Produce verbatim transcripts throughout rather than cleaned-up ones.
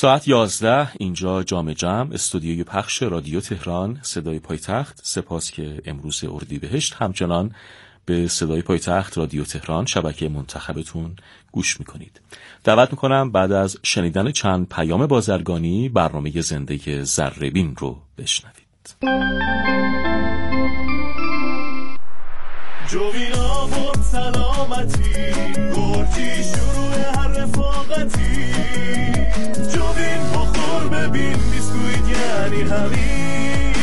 ساعت یازده اینجا جام جم، استودیوی پخش رادیو تهران، صدای پایتخت. سپاس که امروز اردیبهشت همچنان به صدای پایتخت رادیو تهران شبکه منتخبتون گوش میکنید. دعوت میکنم بعد از شنیدن چند پیام بازرگانی برنامه زنده ذره‌بین رو بشنوید. جوینا بود سلامتی، گرچی شروع هر رفاقتی. جوین بخور ببین بیسکویت یعنی همین.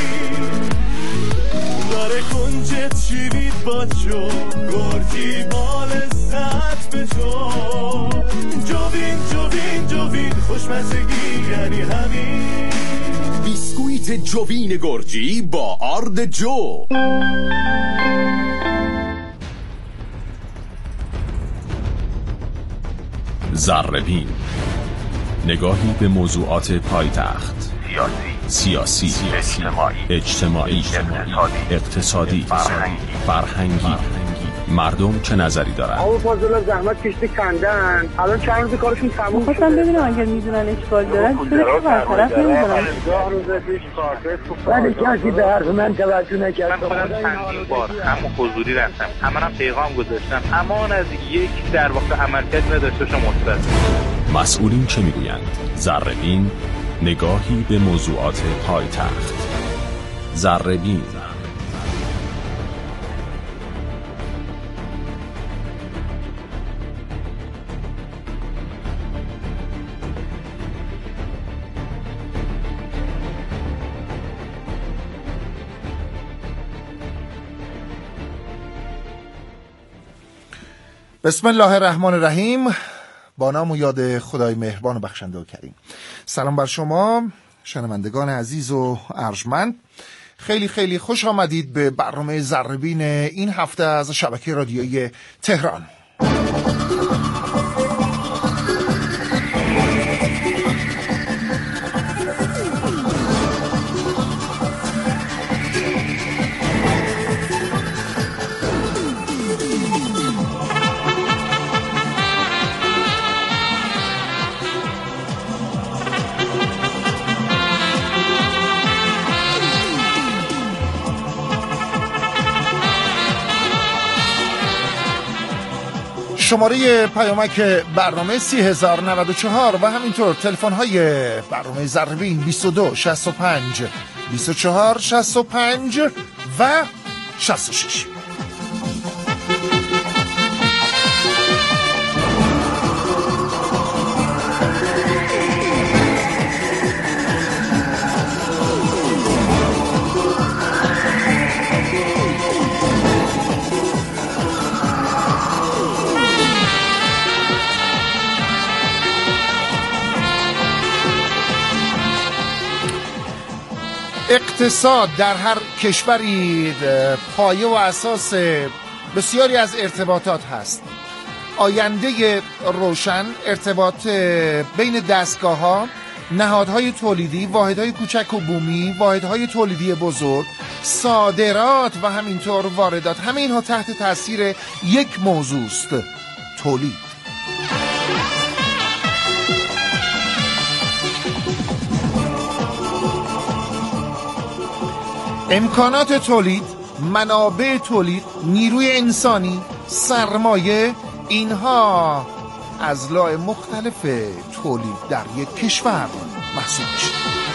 داره کنجت شیوید با چو، گرچی بال ساعت به تو. جوین جوین جوین خوشمزگی یعنی همین. بیسکویت جوین گرجی با آرد جو. ذره‌بین، نگاهی به موضوعات پایتخت، سیاسی، سیاسی، اجتماعی، اجتماعی، اقتصادی، اقتصادی، فرهنگی، فرهنگی. مردم چه نظری دارن؟ آقا فاضل زحمت کشته کندن، الان چند روز کارشون تموم شده. خواستم ببینم اگه میدونن اشکال دارن چرا برطرف نمی‌کنن؟ ده روز پیش کارت ولی کسی به حرف من توجه نکرد. من خودم چندین بار هم حضوری رفتم، همونم پیغام گذاشتم، امان از یک در واقع عملکرد نداشته شما مثبت. مسئولین چه میگویند؟ ذره‌بین، نگاهی به موضوعات پایتخت. ذره‌بین. بسم الله الرحمن الرحیم. با نام و یاد خدای مهربان و بخشنده و کریم. سلام بر شما شنوندگان عزیز و ارجمند. خیلی خیلی خوش آمدید به برنامه ذره‌بین این هفته از شبکه رادیویی تهران. شماره پیامک برنامه سی هزار و نود و چهار و همینطور تلفن های برنامه ذره‌بین بیست و دو شصت و پنج بیست و چهار شصت و پنج و شصت و شش. اقتصاد در هر کشوری پایه و اساس بسیاری از ارتباطات هست. آینده روشن، ارتباط بین دستگاه‌ها، نهادهای تولیدی، واحدهای کوچک و بومی، واحدهای تولیدی بزرگ، صادرات و همینطور واردات، همه اینها تحت تاثیر یک موضوع است: تولید. امکانات تولید، منابع تولید، نیروی انسانی، سرمایه، اینها اضلاع مختلف تولید در یک کشور محسوب میشه.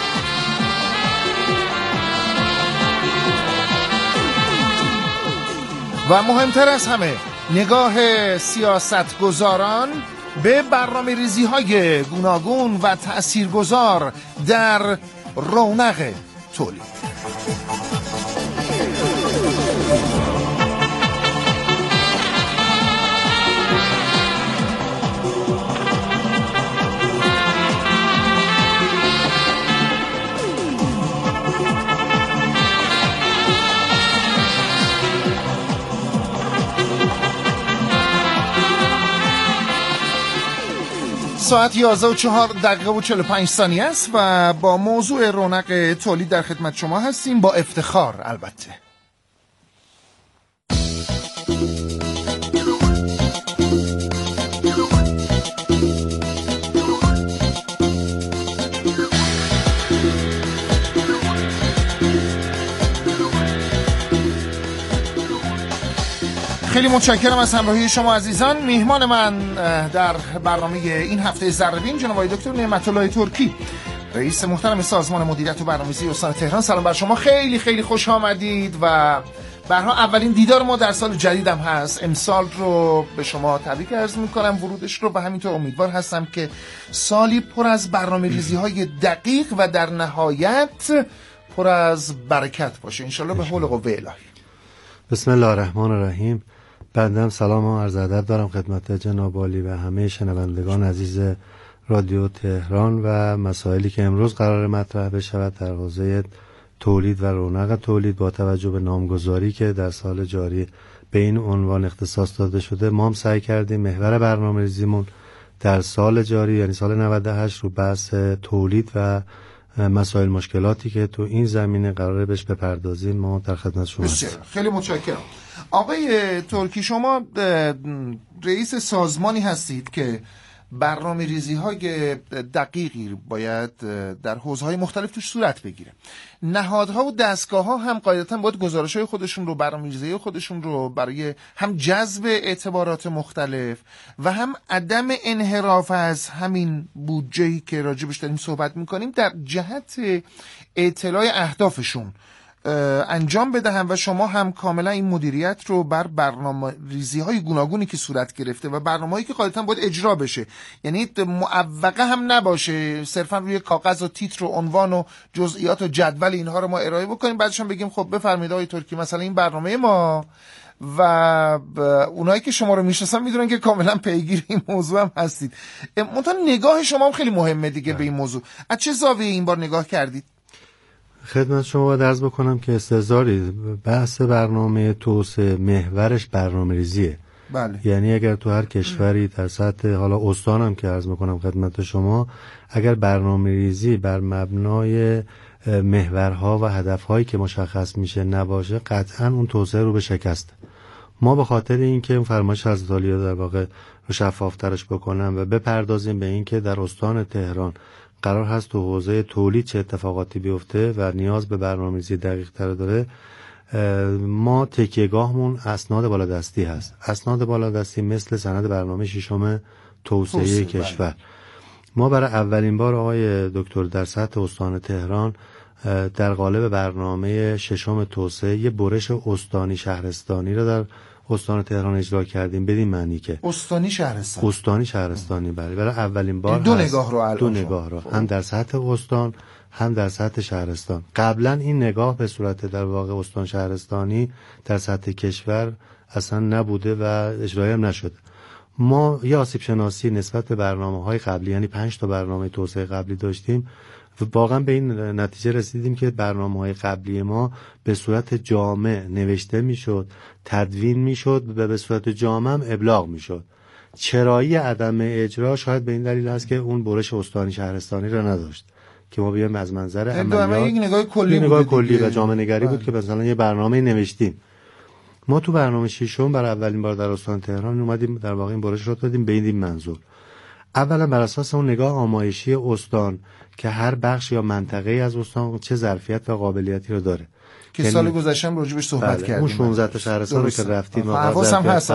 و مهمتر از همه نگاه سیاستگزاران به برنامه ریزی های گوناگون و تأثیرگذار در رونق تولید. ساعت یازده و چهار دقیقه و چهل و پنج ثانیه است و با موضوع رونق تولید در خدمت شما هستیم، با افتخار البته. خیلی متشکرم از همراهی شما عزیزان. میهمان من در برنامه این هفته ذره‌بین جناب آقای دکتر نعمت الله ترکی، رئیس محترم سازمان مدیریت و برنامه‌ریزی استان تهران. سلام بر شما، خیلی خیلی خوش آمدید و برها اولین دیدار ما در سال جدیدم هست. امسال رو به شما تبریک عرض میکنم، ورودش رو، و همینطور امیدوار هستم که سالی پر از برنامه‌ریزی‌های دقیق و در نهایت پر از برکت باشه انشالله به حول قوه الهی. بسم الله الرحمن الرحیم. بنده سلام و عرض ادب دارم خدمت جناب عالی و همه شنوندگان عزیز رادیو تهران و مسائلی که امروز قرار مطرح بشود در حوزه تولید و رونق تولید با توجه به نامگذاری که در سال جاری به این عنوان اختصاص داده شده. ما هم سعی کردیم محور برنامه‌ریزیمون در سال جاری یعنی سال نود و هشت رو بحث تولید و مسائل مشکلاتی که تو این زمینه قراره بهش بپردازیم ما در خدمت شما هستیم. خیلی متشکرم. آقای ترکی، شما رئیس سازمانی هستید که برنامه ریزی های دقیقی باید در حوزه‌های مختلف توش صورت بگیره. نهادها و دستگاه ها هم قاعدتاً باید گزارش های خودشون رو، برنامه ریزی خودشون رو برای هم جذب اعتبارات مختلف و هم عدم انحراف از همین بودجه‌ای که راجبش داریم صحبت میکنیم در جهت اطلاع اهدافشون انجام بدهم و شما هم کاملا این مدیریت رو بر برنامه ریزی های گوناگونی که صورت گرفته و برنامه‌ای که قاعدتاً باید اجرا بشه، یعنی معوقه هم نباشه صرفا روی کاغذ و تیتر و عنوان و جزئیات و جدول اینها رو ما ارائه بکنیم بعدش هم بگیم خب بفرمایید آقای ترکی مثلا این برنامه ما، و اونایی که شما رو میشناسن میدونن که کاملا پیگیر این موضوع هم هستید. منتها نگاه شما هم خیلی مهمه دیگه به این موضوع. از چه زاویه این بار نگاه کردید؟ خدمت شما باید عرض بکنم که استحضاری بحث برنامه توسعه محورش برنامه ریزیه. بله. یعنی اگر تو هر کشوری در سطح حالا استانم که عرض میکنم خدمت شما، اگر برنامه ریزی بر مبنای محورها و هدفهایی که مشخص میشه نباشه قطعا اون توسعه رو به شکست. ما به خاطر اینکه اون فرمایش حضرت عالی در واقع رو شفافترش بکنم و بپردازیم به اینکه در استان تهران قرار هست تو حوزه تولید چه اتفاقاتی بیفته و نیاز به برنامه‌ریزی دقیق تر داره، ما تکیه‌گاهمون اسناد بالادستی هست. اسناد بالادستی مثل سند برنامه ششم توسعه, توسعه کشور. بله. ما برای اولین بار آقای دکتر در سطح استان تهران در قالب برنامه ششم توسعه یه برش استانی شهرستانی رو در استان تهران اجرا کردیم. بدین معنی که استانی شهرستانی استانی شهرستانی برای برای اولین بار دو نگاه رو الان دو نگاه رو هم در سطح استان هم در سطح شهرستان. قبلا این نگاه به صورت در واقع استان شهرستانی در سطح کشور اصلا نبوده و اجرایی هم نشده. ما یه آسیب شناسی نسبت به برنامه‌های قبلی یعنی پنج تا برنامه توسعه قبلی داشتیم و واقعا به این نتیجه رسیدیم که برنامه‌های قبلی ما به صورت جامع نوشته میشد، تدوین میشد و به صورت جامع هم ابلاغ میشد. چرایی عدم اجرا شاید به این دلیل هست که اون برش استانی شهرستانی را نداشت که ما بیایم از منظر عملیات یک نگاه کلی نگاه کلی و جامع نگری بود که مثلا یه برنامه نوشتیم. ما تو برنامه ششم برای اولین بار در استان تهران اومدیم در واقع این برش رو دادیم به این منظور. اولا بر اساس اون نگاه آمایشی استان که هر بخش یا منطقه از استان چه ظرفیت و قابلیتی رو داره که یعنی سال گذشته هم راجبش صحبت بله. کردیم. اون شانزده تا شهرستان رو که رفتیم حواسم هست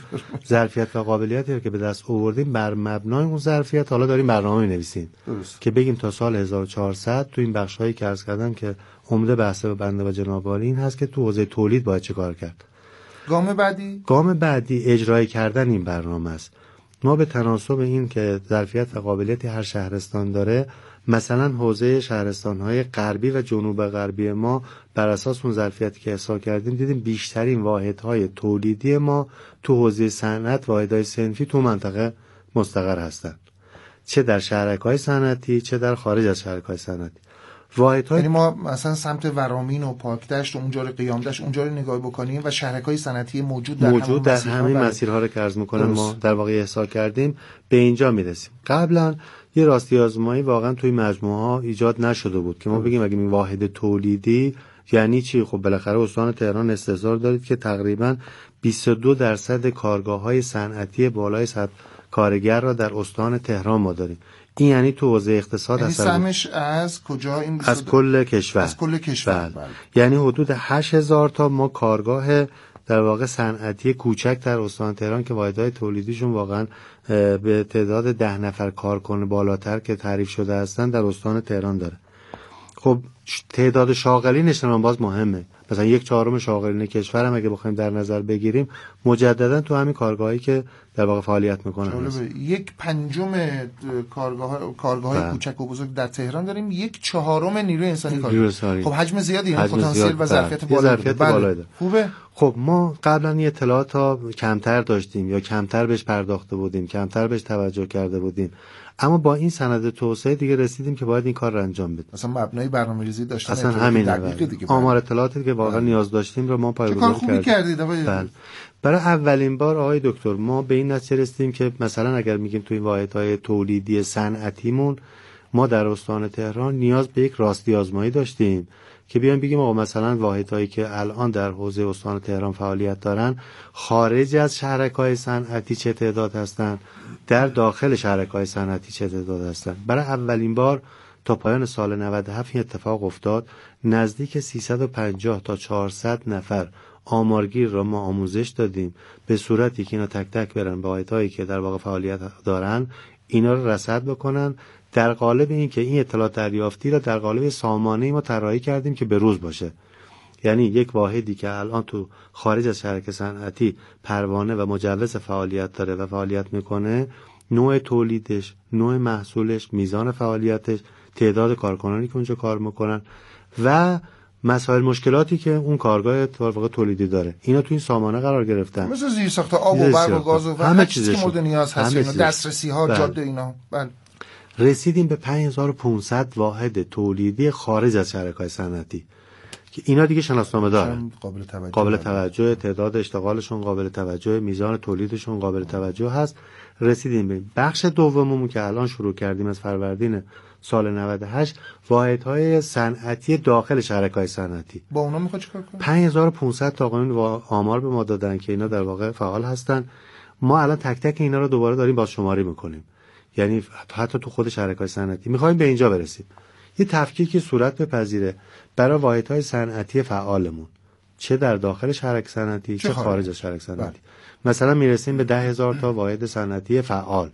ظرفیت و قابلیتی رو که به دست آوردیم بر مبنای اون ظرفیت حالا داریم برنامه می‌نویسیم که بگیم تا سال هزار و چهارصد تو این بخشایی که عرض کردم که عمده بحث بنده و جناب عالی این هست که تو حوزه تولید باید چه کار کرد. گام بعدی گام بعدی اجرای کردن این برنامه است. ما به تناسب این که ظرفیت و قابلیت هر شهرستان داره، مثلا حوزه شهرستان‌های غربی و جنوب غربی ما بر اساس اون ظرفیتی که احصا کردیم دیدیم بیشترین واحدهای تولیدی ما تو حوزه صنعت، واحدهای صنفی تو منطقه مستقر هستند، چه در شهرک‌های صنعتی چه در خارج از شهرک‌های صنعتی. واحدهای یعنی ما مثلا سمت ورامین و پاکدشت و اونجا رو قیامدشت اونجا رو نگاه بکنیم و شهرک‌های صنعتی موجود در موجود در همین مسیرها رو که عرض می‌کنم ما در واقع احصا کردیم به اینجا میرسیم. قبلا یه راستی آزمایی واقعا توی مجموعه‌ها ایجاد نشده بود که ما بگیم اگه این واحد تولیدی یعنی چی. خب بالاخره استان تهران استحضار دارید که تقریبا بیست و دو درصد کارگاه‌های صنعتی بالای صد کارگر را در استان تهران ما داریم. این یعنی تو حوزه اقتصاد یعنی سهمش از کجا این از کل کشور از کل کشور بله. بله. یعنی حدود هشت هزار تا ما کارگاه در واقع صنعتی کوچک در استان تهران که واحدهای تولیدیشون واقعا به تعداد ده نفر کارکن بالاتر که تعریف شده هستن در استان تهران داره. خب تعداد شاغلین نشان باز مهمه. مثلا یک چهارم شاغلین کشور هم اگه بخوایم در نظر بگیریم مجددا تو همین کارگاهایی که در واقع فعالیت میکنن یک پنجم کارگاه کارگاه‌های کوچک و بزرگ در تهران داریم، یک چهارم نیروی انسانی کار. خب حجم زیادی، یعنی پتانسیل و ظرفیت بالا داره. خوبه. خب ما قبلا این اطلاعات ها کمتر داشتیم یا کمتر بهش پرداخته بودیم، کمتر بهش توجه کرده بودیم، اما با این سند توسعه دیگه رسیدیم که باید این کار رو انجام بدیم. مثلا مبنای برنامه‌ریزی داشتن، اصلا همین دیگه آمار اطلاعاتی که واقعا نیاز داشتیم رو ما پایه‌گذاری کردیم. چه کار خوبی کردید آقای؟ بله. برای اولین بار آقای دکتر ما به این نتیجه رسیدیم که مثلا اگر میگیم توی واحدهای تولیدی صنعتیمون ما در استان تهران نیاز به یک راستی آزمایی داشتیم که بیان بگیم آقا مثلا واحدهایی که الان در حوزه استان تهران فعالیت دارن خارج از شهرک‌های صنعتی چه تعداد هستن، در داخل شهرک‌های صنعتی چه تعداد هستن. برای اولین بار تا پایان سال نود و هفت این اتفاق افتاد. نزدیک سیصد و پنجاه تا چهارصد نفر آمارگیر را ما آموزش دادیم به صورتی که اینا تک تک برن به واحدهایی که در واقع فعالیت دارن اینا رو رصد بکنن، در قالب این که این اطلاعات دریافتی را در قالب سامانه ما طراحی کردیم که به روز باشه. یعنی یک واحدی که الان تو خارج از شرکت صنعتی پروانه و مجوز فعالیت داره و فعالیت میکنه، نوع تولیدش، نوع محصولش، میزان فعالیتش، تعداد کارکنانی که اونجا کار میکنن و مسائل مشکلاتی که اون کارگاه واقعا تولیدی داره، اینا تو این سامانه قرار گرفتن. مثل زیرساخت آب و برق و گاز و همه چیزی که مورد نیاز هست، اینا دسترسی ها، جاده اینا. بله. رسیدیم به پنج هزار و پانصد واحد تولیدی خارج از شرکای صنعتی که اینا دیگه شناسنامه دارن، قابل توجه قابل توجه، تعداد اشتغالشون قابل توجه، میزان تولیدشون قابل توجه هست. رسیدیم به بخش دوممون که الان شروع کردیم از فروردین سال نود و هشت، واحدهای صنعتی داخل شرکای صنعتی. با اونا میخواد چیکار کنه؟ پنج هزار و پانصد تا قانون آمار به ما دادن که اینا در واقع فعال هستن. ما الان تک تک اینا رو دوباره داریم بازشماری میکنیم، یعنی حتی تو خود شرکای صنعتی میخوایم به اینجا برسیم. یه تفکیکی صورت بپذیره برای واحدهای صنعتی فعالمون، چه در داخل شرکت صنعتی چه خارج از شرکت صنعتی. مثلا میرسیم به ده هزار تا واحد صنعتی فعال.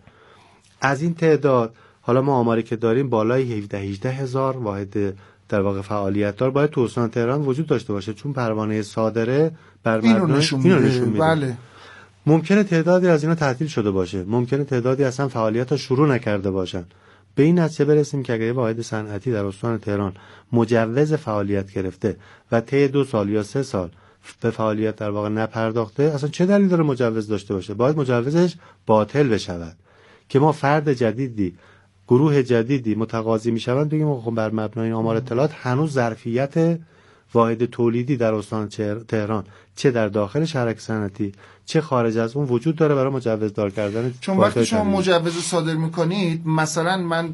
از این تعداد حالا ما آماری که داریم بالای هفده هجده هزار واحد در واقع فعالیت دار باید تو استان تهران وجود داشته باشه، چون پروانه صادره بر مبنای اینو نشون میده. بله. ممکنه تعدادی از اینا تعطیل شده باشه، ممکنه تعدادی اصلا فعالیت ها شروع نکرده باشن. به این نتیجه برسیم که اگه واحد صنعتی در استان تهران مجوز فعالیت گرفته و طی دو سال یا سه سال به فعالیت در واقع نپرداخته، اصلا چه دلیلی داره مجوز داشته باشه؟ باید مجوزش باطل بشود که ما فرد جدیدی، گروه جدیدی متقاضی میشوند بگیم خب بر مبنای آمار اطلاعات هنوز ظرفیت واحد تولیدی در استان تهران چه در داخل شرکت صنعتی چه خارج از اون وجود داره برای مجوز دار کردن. چون وقتی شما مجوز صادر میکنید، مثلا من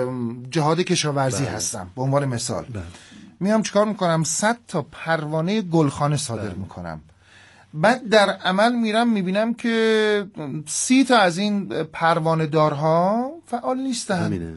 جهاد کشاورزی بله. هستم به عنوان مثال بله. میام چیکار میکنم؟ صد تا پروانه گلخانه صادر بله. میکنم، بعد در عمل میرم میبینم که سی تا از این پروانه دارها فعال نیستن. همینه.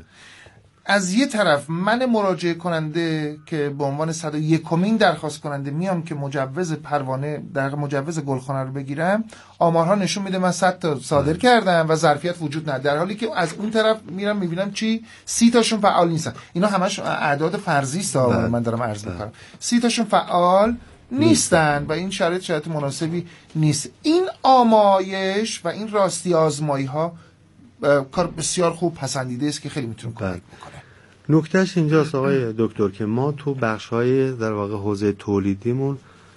از یه طرف من مراجعه کننده که به عنوان صد و یکمین درخواست کننده میام که مجوز پروانه در مجوز گلخانه رو بگیرم، آمارها نشون میده من صد تا صادر کردم و ظرفیت وجود نداره، در حالی که از اون طرف میرم میبینم چی سی تاشون فعال نیستن. اینا همش اعداد فرضی است من دارم عرض میکنم. سی تاشون فعال نیستن و این شرایط شرایط مناسبی نیست. این آمایش و این راستی آزمایی ها کار بسیار خوب پسندیده است که خیلی میتونه کمک بکنه. نکتهش اینجاست آقای دکتر که ما تو بخش‌های در واقع حوزه تولیدیمون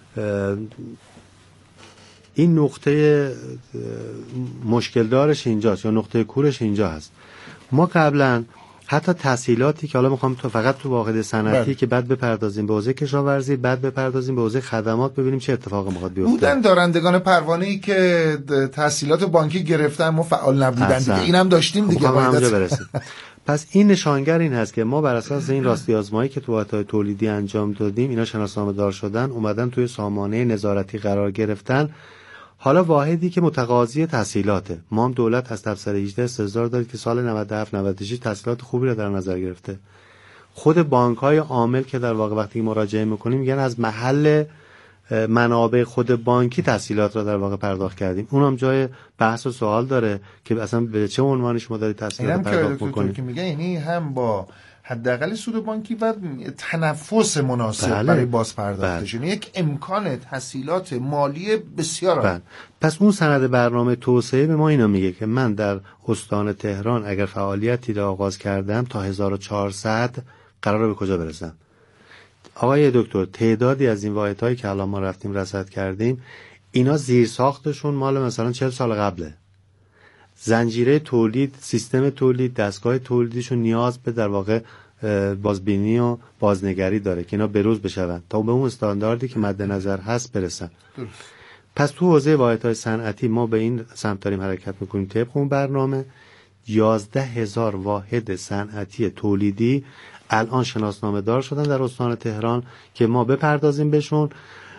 این نقطه مشکل دارش اینجاست یا نقطه کورش اینجا هست. ما قبلا حتی تسهیلاتی که حالا میخوام تو فقط تو واحد صنعتی که بعد بپردازیم به حوزه کشاورزی، بعد بپردازیم به حوزه خدمات، ببینیم چه اتفاقی میخواد بیفته. بودن دارندگان پروانه‌ای که تسهیلات بانکی گرفتن ما فعال نبودن دیگه، اینم داشتیم دیگه. باید همونجا برسیم. پس این نشانگر این هست که ما بر اساس این راستی آزمایی که تو واحدهای تولیدی انجام دادیم، اینا شناسنامه دار شدن، اومدن توی سامانه نظارتی قرار گرفتن. حالا واحدی که متقاضی تسهیلاته، ما هم دولت از تفسیر هجده استحضار دارید که سال نود و هفت نود و شش تسهیلات خوبی رو در نظر گرفته. خود بانک‌های عامل که در واقع وقتی مراجعه می‌کنیم میگن از محل منابع خود بانکی تسهیلات را در واقع پرداخت کردیم. اونم جای بحث و سوال داره که اصلا به چه عنوانی شما دارید تسهیلات پرداخت می‌کنید. که میگه یعنی هم با حداقل سود بانکی و تنفس مناسب بله. برای بازپرداختش، یعنی یک امکان تسهیلات مالی بسیار بله. پس اون سند برنامه توسعه به ما اینا میگه که من در استان تهران اگر فعالیتی را آغاز کردم تا هزار و چهارصد قراره به کجا برسم. آقای دکتر، تعدادی از این واحدهایی که الان ما رفتیم رصد کردیم اینا زیر ساختشون مال مثلا چهل سال قبله. زنجیره تولید، سیستم تولید، دستگاه تولیدیشون نیاز به در واقع بازبینی و بازنگری داره که اینا بروز بشون تا به اون استانداردی که مد نظر هست برسن. درست. پس تو حوزه واحدهای صنعتی ما به این سمت داریم حرکت میکنیم. طبق اون برنامه یازده هزار واحد صنعتی تولیدی الان شناسنامه دار شدن در استان تهران که ما بپردازیم بهشون.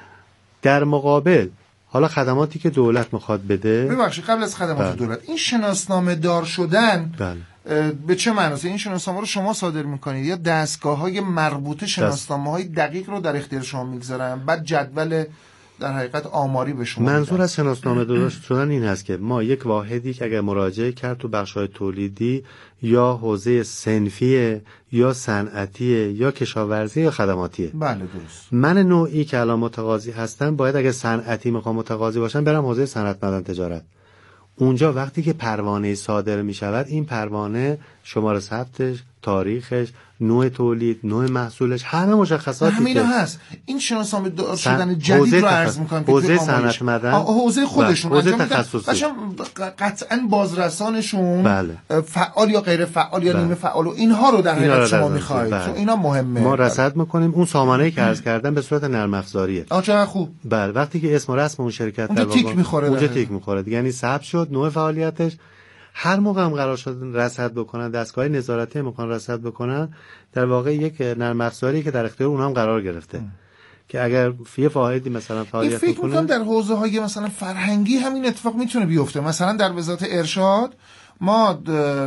در مقابل حالا خدماتی که دولت میخواد بده، ببخشید قبل از خدمات بله. دولت این شناسنامه دار شدن بله. به چه معناست؟ این شناسنامه رو شما صادر میکنید یا دستگاه‌های مربوطه شناسنامه‌های دقیق رو در اختیار شما میگذارن بعد جدول در حقیقت آماری به شما منظور میدن. از شناسنامه دار شدن این هست که ما یک واحدی که اگر مراجعه کرد تو بخش‌های تولیدی یا حوزه صنفی یا صنعتی یا کشاورزی یا خدماتیه. بله درست. من نوعی که الان متقاضی هستم باید اگه صنعتی میخوام متقاضی باشم برم حوزه صنعت معدن تجارت. اونجا وقتی که پروانه صادر میشود این پروانه شماره ثبتش، تاریخش، نوع تولید، نوع محصولش، همه مشخصاتی همینا هست. این شناسنامه دار شدن جدید رو عرض می‌کنم که حوزه صنعت معدن، حوزه خودشون حوزه تخصصی، باشم قطعاً بازرسانشون بله. فعال یا غیر فعال یا بله. نیمه فعال و اینها رو در حقیقت شما می‌خواید بله. چون اینا مهمه. ما رصد می‌کنیم. اون سامانه‌ای که عرض کردم به صورت نرم افزاریه. آ چقدر خوب. بله وقتی که اسم و رسم اون شرکت در واقع اونجا تیک می‌خوره، یعنی ثبت شد، نوع فعالیتش. هر موقع هم قرار شد رصد بکنن، دستگاه نظارتی امکان رصد بکنن، در واقع یک نرم افزاری که در اختیار اونها هم قرار گرفته ام. که اگر فی فاعلی مثلا فعالیت بکنه. فکر می‌کنم در حوزه‌های مثلا فرهنگی همین اتفاق میتونه بیفته. مثلا در وزارت ارشاد ما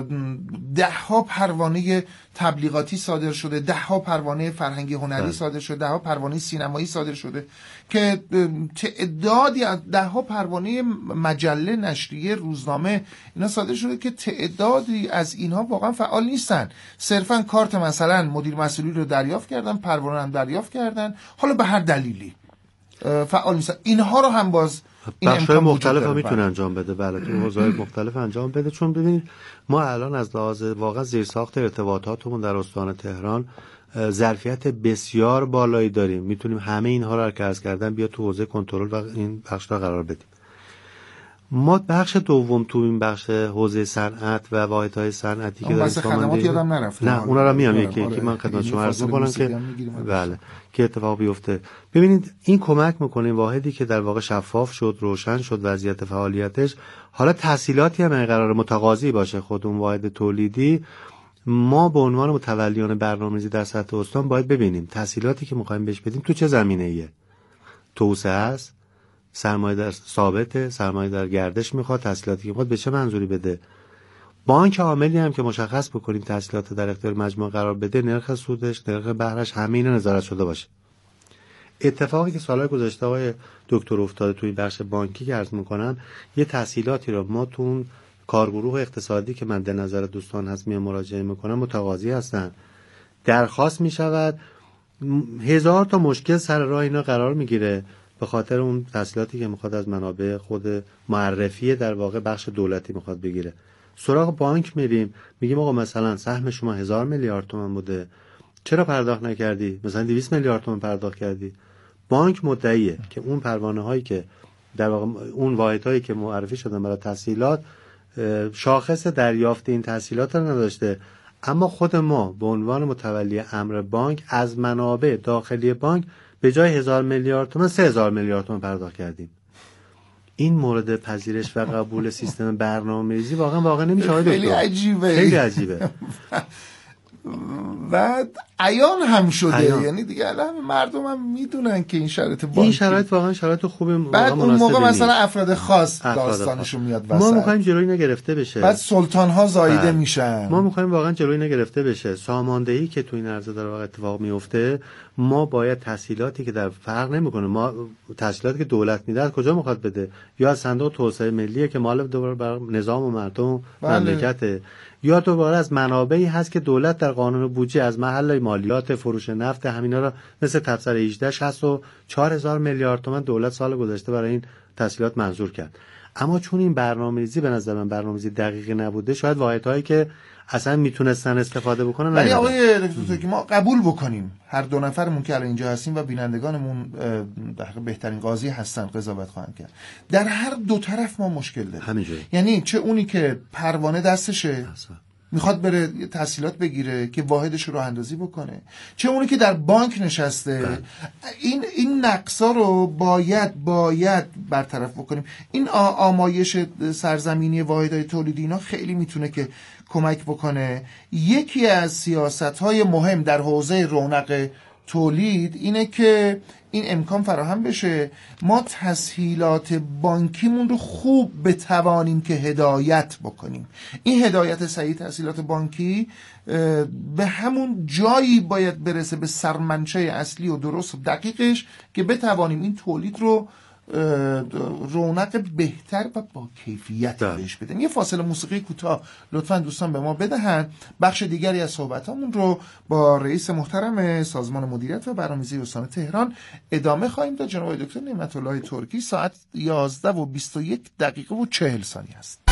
ده ها پروانه تبلیغاتی صادر شده، ده ها پروانه فرهنگی هنری ده. صادر شده، ده ها پروانه سینمایی صادر شده که تعدادی از ده ها پروانه مجله، نشریه، روزنامه اینا صادر شده که تعدادی از اینها واقعا فعال نیستن، صرفا کارت مثلا مدیر مسئولی رو دریافت کردن، پروانه هم دریافت کردن، حالا به هر دلیلی فعال نیستن. اینها رو هم باز بخش‌های مختلف هم میتونه انجام بده. بله تو حوزه‌های مختلف انجام بده. چون ببینید ما الان از لحاظ واقعا زیرساخت ارتباطاتمون در استان تهران ظرفیت بسیار بالایی داریم، میتونیم همه اینها رو که عرض کردم بیا تو حوزه کنترل و این بخش‌ها قرار بدیم. ما بخش دوم تو این بخش حوزه صنعت و واحدهای صنعتی که داریم خدمات یادم نرفت. نه اونا رو میام یکی یکی من خدمت شما عرض می‌کنم که بله که اتفاق بیفته. ببینید این کمک می‌کنه واحدی که در واقع شفاف شد، روشن شد وضعیت فعالیتش، حالا تحصیلاتی هم قرار متقاضی باشه خود اون واحد تولیدی، ما به عنوان متولیان برنامه‌ریزی در سطح استان باید ببینیم تحصیلاتی که می‌خوایم بهش بدیم تو چه زمینه‌ایه. توسعه است، سرمایه در ثابته، سرمایه در گردش میخواد، تحصیلاتی که میخواد به چه منظوری بده. بانک عاملی هم که مشخص بکنیم تحصیلات در اختیار مجموعه قرار بده، نرخ سودش، نرخ بهرهش، همه اینا نظارت شده باشه. اتفاقی که سالهای گذشته آقای دکتر افتاده توی بخش بانکی که عرض میکنم، یه تحصیلاتی رو ما تو اون کارگروه اقتصادی که مد نظر دوستان هست میام مراجعه میکنم، متقاضی هستن، درخواست میشود، هزار تا مشکل سر راه اینا قرار میگیره به خاطر اون تحصیلاتی که میخواد از منابع خود معرفی در واقع بخش دولتی میخواد بگیره. سراغ بانک میریم، میگیم آقا مثلا سهم شما هزار میلیارد تومان بوده، چرا پرداخت نکردی؟ مثلا دویست میلیارد تومان پرداخت کردی. بانک مدعیه که اون پروانه هایی که در واقع اون واحدهایی که معرفی شدن برای تحصیلات شاخص دریافت این تحصیلات رو نداشته، اما خود ما به عنوان متولی امر بانک از منابع داخلی بانک به جای هزار میلیارد تومان سه هزار میلیارد تومان پرداخت کردیم. این مورد پذیرش و قبول سیستم برنامه‌ریزی واقعا واقعا نمیشه. خیلی عجیبه، خیلی عجیبه. و عیان هم شده عیان. یعنی دیگه الان مردم هم میدونن که این شرایط بانکی این شرایط واقعا شرایط خوبی بعد اون موقع مثلا افراد خاص داستانشون میاد وسط. ما میخوایم جلوی نگرفته بشه، بعد سلطان ها زاییده بله. میشن. ما میخوایم واقعا جلوی نگرفته بشه. ساماندهی که تو این عرصه در واقع اتفاق میفته، ما باید تسهیلاتی که در فرق نمیکنه، ما تسهیلاتی که دولت میده از کجا میخواد بده؟ یا از صندوق توسعه ملیه که مال دوباره بر نظام و مردم بله. مملکته، یا دوباره از منابعی هست که دولت در قانون بودجه از محل مالیات، فروش نفت، همینا را مثل تبصره هجده شصت و چهار هزار میلیارد تومان دولت سال گذشته برای این تسهیلات منظور کرد. اما چون این برنامه‌ریزی به نظر من برنامه‌ریزی دقیقی نبوده، شاید واحدهایی که اصلا میتونستن استفاده بکنن. ولی آقای دکتر که ما قبول بکنیم هر دو نفرمون که الان اینجا هستیم و بینندگانمون در حقیقت بهترین قاضی هستن قضاوت خواهند کرد، در هر دو طرف ما مشکل داریم. همینجوری. یعنی چه اونی که پروانه دستشه میخواد بره تسهیلات بگیره که واحدش رو راه اندازی بکنه، چه اونی که در بانک نشسته بله. این این نقصا رو باید باید برطرف بکنیم. این آمایش سرزمینی واحدهای تولیدی اینا خیلی میتونه که کمک بکنه. یکی از سیاست‌های مهم در حوزه رونق تولید اینه که این امکان فراهم بشه ما تسهیلات بانکیمون رو خوب بتوانیم که هدایت بکنیم. این هدایت صحیح تسهیلات بانکی به همون جایی باید برسه، به سرمنشه اصلی و درست و دقیقش، که بتوانیم این تولید رو رونق بهتر و با کیفیت بهش بدیم. یه فاصله موسیقی کوتاه لطفاً دوستان به ما بدهن. بخش دیگری از صحبتامون رو با رئیس محترم سازمان مدیریت و برنامه‌ریزی استان تهران ادامه خواهیم داد. جناب دکتر نعمت الله ترکی. ساعت یازده و بیست و یک دقیقه و چهل ثانیه است.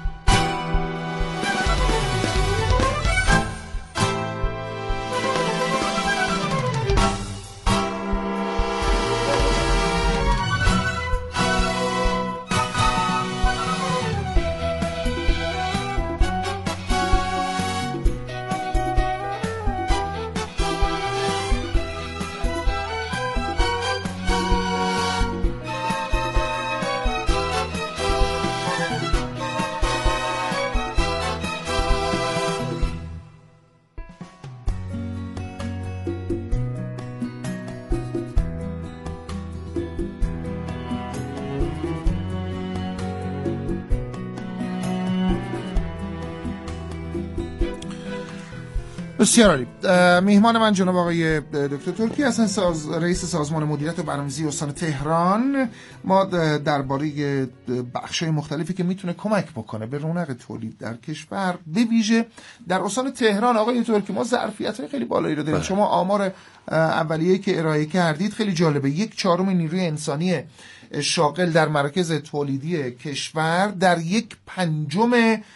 بسیار عالی. میهمان من جناب آقای دکتر ترکی هستن، ساز... رئیس سازمان مدیریت و برنامه‌ریزی استان تهران. ما درباره بخش‌های مختلفی که میتونه کمک بکنه به رونق تولید در کشور، به ویژه در استان تهران آقای ترکی، ما ظرفیت‌های خیلی بالایی رو داریم. شما آمار اولیه‌ای که ارائه کردید خیلی جالبه. یک چهارم نیروی انسانی شاغل در مراکز تولیدی کشور در یک پنجم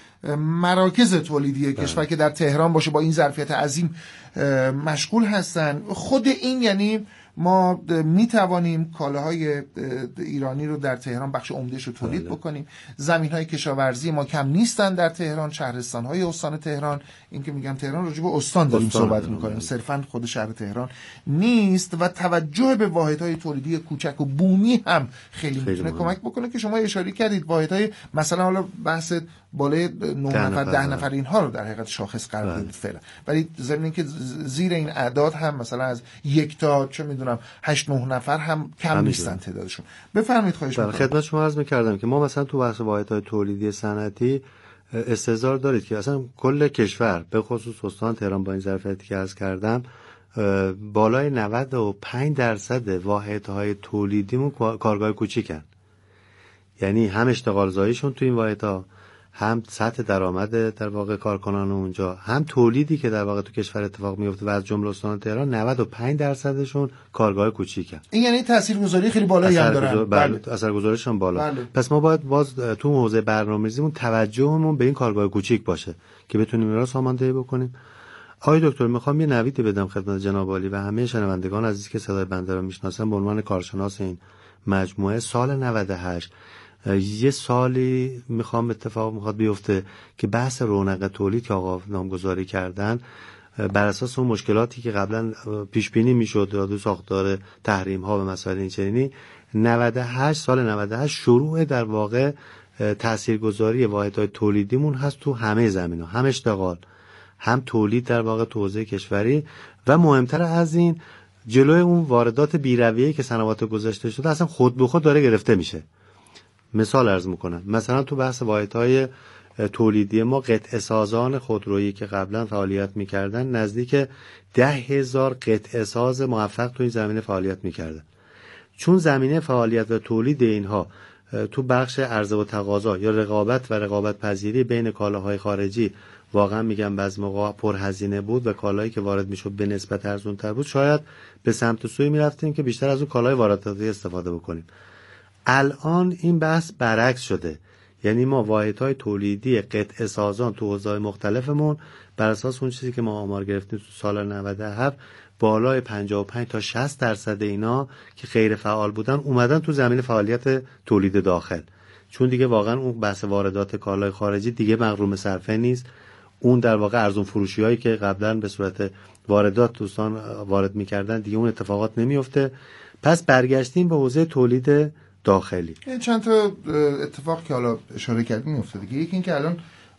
مراکز تولیدی کشور که در تهران باشه با این ظرفیت عظیم مشغول هستن. خود این یعنی ما می توانیم کالاهای ایرانی رو در تهران بخش عمده‌اش رو تولید بکنیم. زمین‌های کشاورزی ما کم نیستن در تهران، شهرستان‌های استان تهران. این که میگم تهران راجع به استان داریم صحبت می‌کنیم، صرفاً خود شهر تهران نیست. و توجه به واحدهای تولیدی کوچک و بومی هم خیلی, خیلی میتونه کمک بکنه که شما اشاره کردید واحدهای مثلا حالا بحث بالای نه نفر ده نفر اینها رو در حقیقت شاخص قرار دادید فعلا، ولی ضمن که زیر این اعداد هم مثلا از یک تا چه میدونم هشت نه نفر هم کم نیستن تعدادشون. بفرمایید خواهش می‌کنم. خدمت شما عرض می‌کردم که ما مثلا تو بحث واحدهای تولیدی صنعتی استحضار دارید که اصلا کل کشور به خصوص استان تهران با این ظرفیتی که عرض کردم بالای نود و پنج درصد واحدهای تولیدیمون کارگاه کوچیکن. یعنی هم اشتغال زاییشون تو این واحدها، هم سطح درآمد در واقع کارکنان اونجا، هم تولیدی که در واقع تو کشور اتفاق میفته و از جمله استان تهران نود و پنج درصدشون کارگاه کوچیکن. این یعنی تاثیرگذاری خیلی بالایی هم دارن. بله، اثرگذاریشون بالا. بله. پس ما باید باز تو حوزه برنامه‌ریزیمون توجهمون به این کارگاه کوچیک باشه که بتونیم اینا رو ساماندهی بکنیم. آقای دکتر میخوام یه نویدی بدم خدمت جناب عالی و همه شنوندگان عزیزی که صدای بنده رو میشناسن به عنوان کارشناس این مجموعه. سال نود و هشت یه سالی میخوام اتفاق میخواد بیفته که بحث رونق تولید که آقا نامگذاری کردن بر اساس اون مشکلاتی که قبلا پیش بینی میشد در ساختار تحریم ها و مسائل این چنینی، نود و هشت سال نود و هشت شروع در واقع تاثیرگذاری واحدهای تولیدیمون هست تو همه زمینا، هم اشتغال، هم تولید در واقع تو حوزه کشوری و مهمتر از این جلوی اون واردات بی‌رویه‌ای که سنوات گذشته شده اصلا خود به خود داره گرفته میشه. مثال عرض میکنم، مثلا تو بحث واحدهای تولیدی ما قطعه سازان خودرویی که قبلا فعالیت میکردن نزدیک ده هزار قطعه ساز موفق تو این زمینه فعالیت میکردن. چون زمینه فعالیت و تولید اینها تو بخش عرضه و تقاضا یا رقابت و رقابت پذیری بین کالاهای خارجی واقعا میگم بعضی موقع پرهزینه بود و کالایی که وارد میشد به نسبت ارزان‌تر بود، شاید به سمت سوی میرفتیم که بیشتر از اون کالای وارداتی استفاده بکنیم. الان این بحث برعکس شده، یعنی ما واحدهای تولیدی قطعه سازان تو حوزه‌های مختلفمون بر اساس اون چیزی که ما آمار گرفتیم تو سال نود و هفت بالای پنجاه و پنج تا شصت درصد اینا که غیر فعال بودن اومدن تو زمین فعالیت تولید داخل، چون دیگه واقعا اون بحث واردات کالای خارجی دیگه مغروم صرفه نیست. اون در واقع ارزون فروشی هایی که قبلا به صورت واردات دوستان وارد میکردن دیگه اون اتفاقات نمیفته. پس برگشتیم به حوزه تولید داخلی. چند تا اتفاق که حالا اشاره کردیم میفته دیگه. یکی این که الان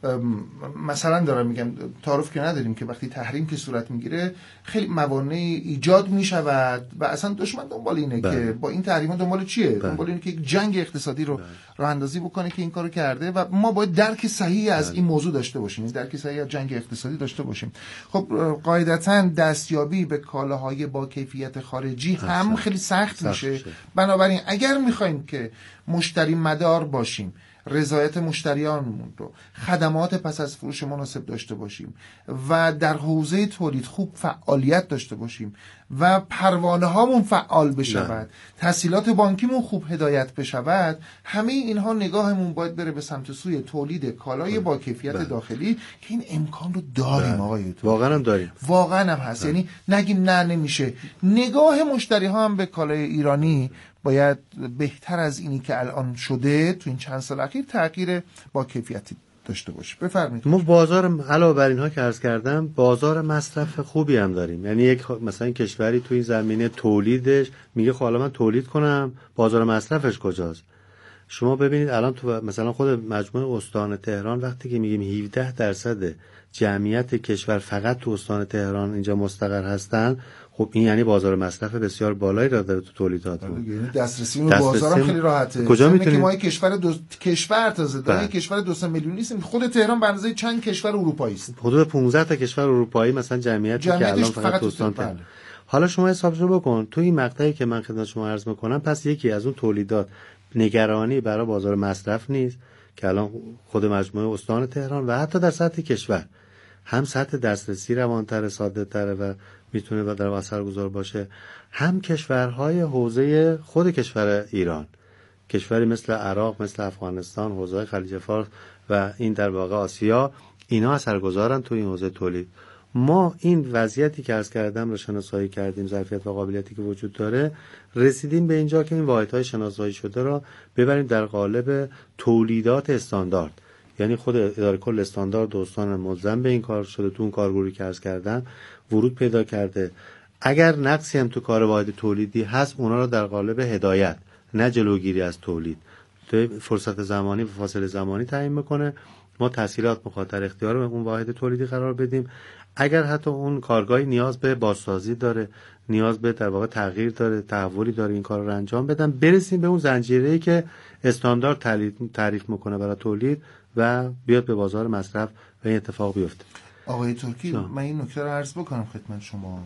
مثلا دارم میگم تعارف که نداریم که وقتی تحریم که صورت میگیره خیلی موانعی ایجاد میشود و اصلا دشمن دنبال اینه بله. که با این تحریما دنبال چیه؟ بله. دنبال اینه که یک جنگ اقتصادی رو بله. راه اندازی بکنه که این کارو کرده و ما باید درک صحیحی از بله. این موضوع داشته باشیم، درک صحیحی از جنگ اقتصادی داشته باشیم. خب قاعدتاً دستیابی به کالاهای با کیفیت خارجی هم اصلا. خیلی سخت, سخت میشه. میشه. بنابراین اگر میخوایم که مشتری مدار باشیم، رضایت مشتریانمون رو، خدمات پس از فروش مناسب داشته باشیم و در حوزه تولید خوب فعالیت داشته باشیم و پروانه هامون فعال بشود، تسهیلات بانکیمون خوب هدایت بشود، همه اینها نگاهمون باید بره به سمت سوی تولید کالای با کیفیت داخلی که این امکان رو داریم آقای تو. واقعا هم داریم. واقعا هم هست. یعنی نگیم نه نمیشه. نگاه مشتری ها هم به کالای ایرانی باید بهتر از اینی که الان شده تو این چند سال اخیر تغییر با کیفیتی داشته باشه. بفرمایید. ما بازار علاوه بر اینها که عرض کردم بازار مصرف خوبی هم داریم. یعنی یک مثلا کشوری تو این زمینه تولیدش میگه خب حالا من تولید کنم، بازار مصرفش کجاست؟ شما ببینید الان تو مثلا خود مجموعه استان تهران وقتی که میگیم هفده درصد جمعیت کشور فقط تو استان تهران اینجا مستقر هستن، خب این یعنی بازار مصرف بسیار بالایی را داره تو تولیدات. یعنی دسترسی به بازار خیلی راحته. کجا میتونیم ما کشور دو کشور تازه داره، کشور دو سه میلیونی نیستیم. خود تهران به اندازه چند کشور اروپایی است. حدود پانزده تا کشور اروپایی مثلا جمعیتی که الان فقط تو استان تهران. حالا شما حسابش رو بکن تو این مقطعی که من خدمت شما عرض میکنم، پس یکی از اون تولیدات نگرانی برای بازار مصرف نیست که الان خود مجموعه استان تهران و حتی در سطح کشور هم سطح دسترسی روانتر، ساده تره و میتونه در اثرگذار باشه، هم کشورهای حوزه خود کشور ایران، کشوری مثل عراق، مثل افغانستان، حوزه خلیج فارس و این در واقع آسیا، اینا اثرگذارن تو این حوزه تولید. ما این وضعیتی که عرض کردم رو شناسایی کردیم، ظرفیت و قابلیتی که وجود داره، رسیدیم به اینجا که این واحدهای شناسایی شده را ببریم در قالب تولیدات استاندارد. یعنی خود اداره کل استاندارد دوستان ملزم به این کار شده، تو اون کارگروهی که عرض کردم ورود پیدا کرده. اگر نقصی هم تو کار واحد تولیدی هست، اونا رو در قالب هدایت نه جلوگیری از تولید تو فرصت زمانی و فاصله زمانی تعیین میکنه. ما تسهیلات مخاطر اختیار به اون واحد تولیدی قرار بدیم. اگر حتی اون کارگاهی نیاز به بازسازی داره، نیاز به در واقع تغییر داره، تحولی داره، این کار رو انجام بدن، برسیم به اون زنجیره‌ای که استاندارد تعریف میکنه برای تولید و بیاد به بازار مصرف و این اتفاق بیفته. آقای ترکی شا. من این نکته رو عرض بکنم خدمت شما.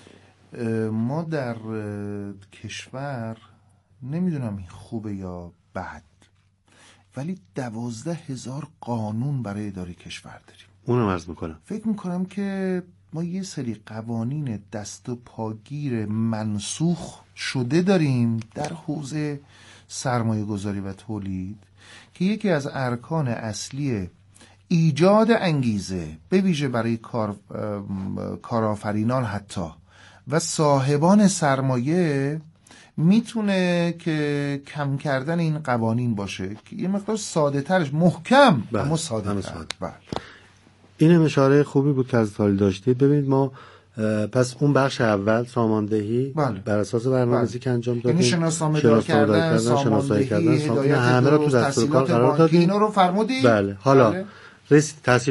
ما در کشور نمیدونم این خوبه یا بد، ولی دوازده هزار قانون برای اداره کشور داریم. اونم عرض میکنم. فکر میکنم که ما یه سری قوانین دست و پاگیر منسوخ شده داریم در حوزه سرمایه گذاری و تولید که یکی از ارکان اصلی ایجاد انگیزه به ویژه برای کار کارآفرینان حتی و صاحبان سرمایه میتونه که کم کردن این قوانین باشه که یه مقدار ساده ترش، محکم اما ساده تر. بله. این اشاره خوبی بود که از تالی داشتید. ببینید ما پس اون بخش اول ساماندهی بله. بر اساس برنامه‌ریزی که انجام دادیم، یعنی شناسنامه دار کردن، ساماندهی، هدایت همه رو تو دستورکار قرار دادیم. اینا رو فرمودید. بله. حالا بله. رسید